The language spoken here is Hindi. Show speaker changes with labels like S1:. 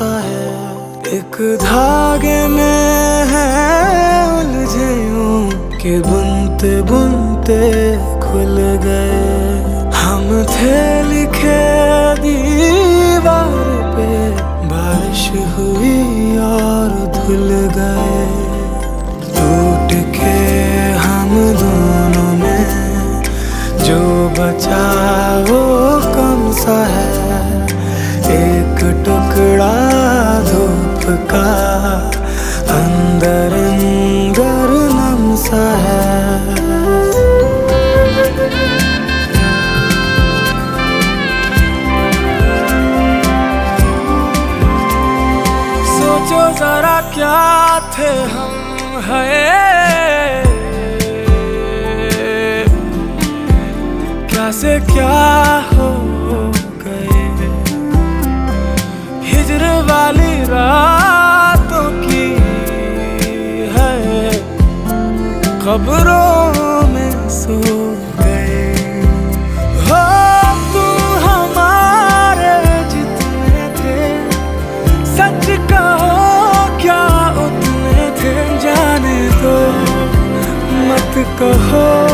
S1: सा है, एक धागे में है उलझे यूं कि बुनते बुनते खुल गए। हम थे लिखे दीवार पे, बारिश हुई और धुल गए। टूट के हम दोनों में जो बचा वो कम सा है, एक टुकड़ा धूप का अंदर अंदर नम सा है। सोचो जरा क्या थे हम है, क्या से क्या हो गए। हिजर वाली रातों की है, खबरों में सो गए। हो तुम हमारे जितने थे, सच कहो क्या उतने थे। जाने दो मत कहो